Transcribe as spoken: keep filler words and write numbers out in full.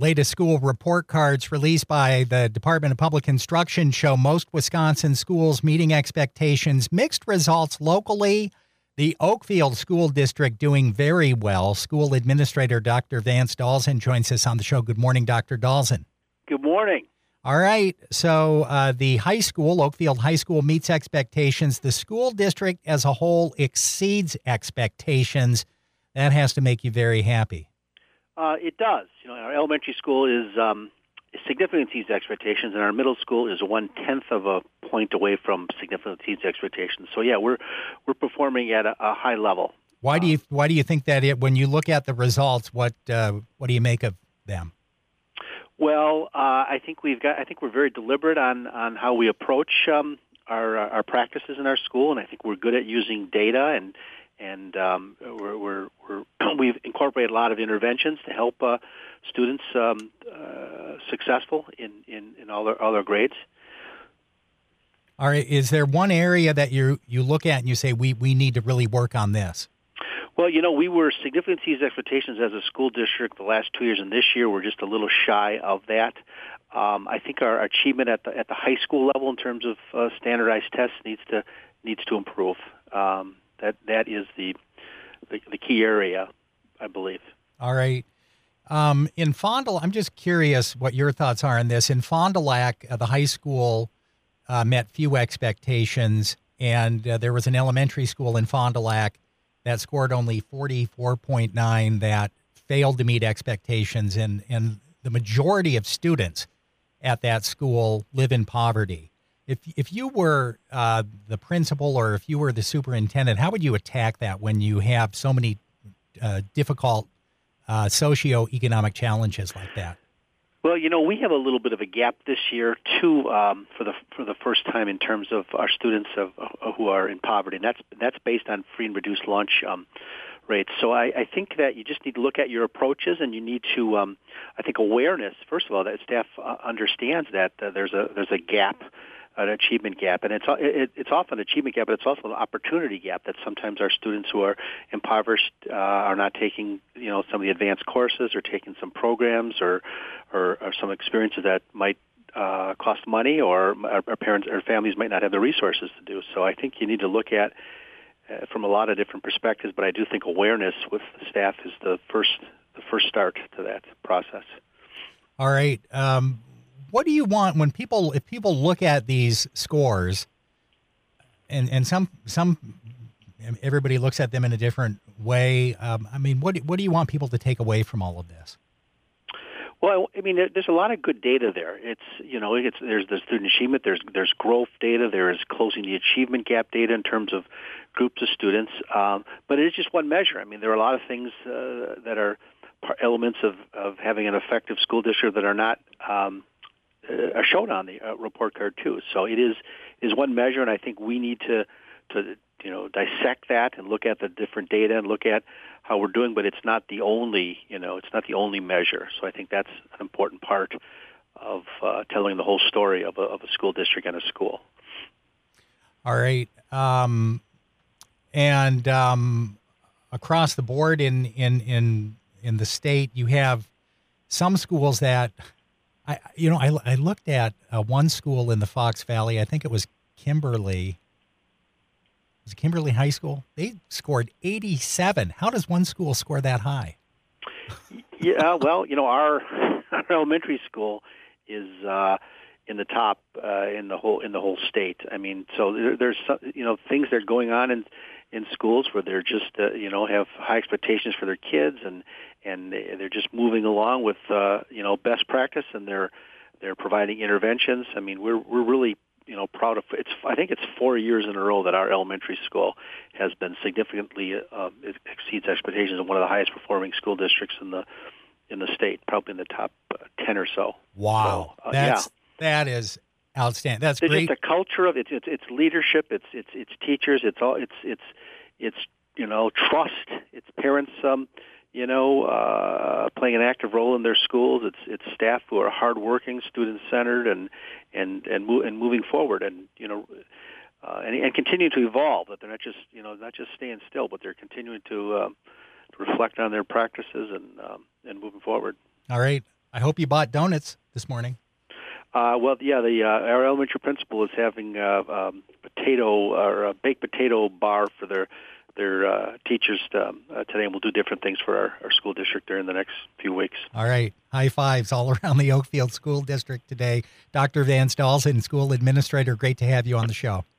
latest school report cards released by the Department of Public Instruction show most Wisconsin schools meeting expectations. Mixed results locally. The Oakfield School District doing very well. School Administrator Doctor Vance Dalzin joins us on the show. Good morning, Doctor Dalzin. Good morning. All right. So uh, the high school, Oakfield High School, meets expectations. The school district as a whole exceeds expectations. That has to make you very happy. Uh, it does. You know, our elementary school is um, significantly exceeds expectations, and our middle school is one tenth of a point away from significantly exceeds expectations. So yeah, we're we're performing at a, a high level. Why do you Why do you think that? It when you look at the results, what uh, what do you make of them? Well, uh, I think we've got. I think we're very deliberate on on how we approach um, our our practices in our school, and I think we're good at using data and. And um, we're, we're, we're we've incorporated a lot of interventions to help uh, students um, uh, successful in, in, in all their all their grades. All right. Is there one area that you you look at and you say we, we need to really work on this? Well, you know, we were significantly exceeding expectations as a school district the last two years, and this year we're just a little shy of that. Um, I think our achievement at the at the high school level in terms of uh, standardized tests needs to needs to improve. Um, That that is the, the the key area, I believe. All right. Um, in Fond du Lac, I'm just curious what your thoughts are on this. In Fond du Lac, uh, the high school uh, met few expectations, and uh, there was an elementary school in Fond du Lac that scored only forty-four point nine that failed to meet expectations, and, and the majority of students at that school live in poverty. If if you were uh, the principal or if you were the superintendent, how would you attack that when you have so many uh, difficult uh, socioeconomic challenges like that? Well, you know, we have a little bit of a gap this year too, um, for the for the first time in terms of our students of, uh, who are in poverty, and that's that's based on free and reduced lunch um, rates. So I, I think that you just need to look at your approaches, and you need to, um, I think, awareness. First of all, that staff uh, understands that uh, there's a there's a gap. An achievement gap, and it's it, it's often an achievement gap, but it's also an opportunity gap that sometimes our students who are impoverished uh, are not taking, you know, some of the advanced courses or taking some programs or or, or some experiences that might uh, cost money, or our, our parents or families might not have the resources to do. So I think you need to look at uh, from a lot of different perspectives, but I do think awareness with the staff is the first the first start to that process. All right. Um, What do you want when people, if people look at these scores, and, and some some everybody looks at them in a different way? Um, I mean, what what do you want people to take away from all of this? Well, I mean, there's a lot of good data there. It's you know, it's there's the student achievement, there's there's growth data, there is closing the achievement gap data in terms of groups of students. Um, but it is just one measure. I mean, there are a lot of things uh, that are elements of of having an effective school district that are not. Um, Uh, are shown on the uh, report card too. So it is is one measure, and I think we need to to you know dissect that and look at the different data and look at how we're doing. But it's not the only you know it's not the only measure. So I think that's an important part of uh, telling the whole story of a, of a school district and a school. All right, um, and um, across the board in in in in the state, you have some schools that. I, you know, I, I looked at uh, one school in the Fox Valley. I think it was Kimberly. Was it Kimberly High School? They scored eighty-seven. How does one school score that high? Yeah, well, you know, our, our elementary school is uh, in the top uh, in the whole in the whole state. I mean, so there, there's some, you know things that are going on in in schools where they're just uh, you know have high expectations for their kids, and and they're just moving along with uh, you know best practice, and they're they're providing interventions. I mean, we're we're really you know proud of it's. I think it's four years in a row that our elementary school has been significantly uh, it exceeds expectations, and one of the highest performing school districts in the in the state, probably in the top uh, ten or so. Wow, so, uh, that's yeah. that is outstanding. That's There's great. just a culture of it's it's it's leadership. It's it's it's teachers. It's all it's it's it's you know trust. It's parents. Um, you know, uh, playing an active role in their schools. It's it's staff who are hardworking, student centered, and and and, mo- and moving forward, and you know, uh, and, and continue to evolve. That they're not just you know not just staying still, but they're continuing to, um, to reflect on their practices and um, and moving forward. All right. I hope you bought donuts this morning. Uh, well, yeah, the uh, our elementary principal is having uh, um, potato or a baked potato bar for their their uh, teachers um, uh, today, and we'll do different things for our, our school district during the next few weeks. All right. High fives all around the Oakfield School District today. Doctor Vance Dahlson, school administrator, great to have you on the show.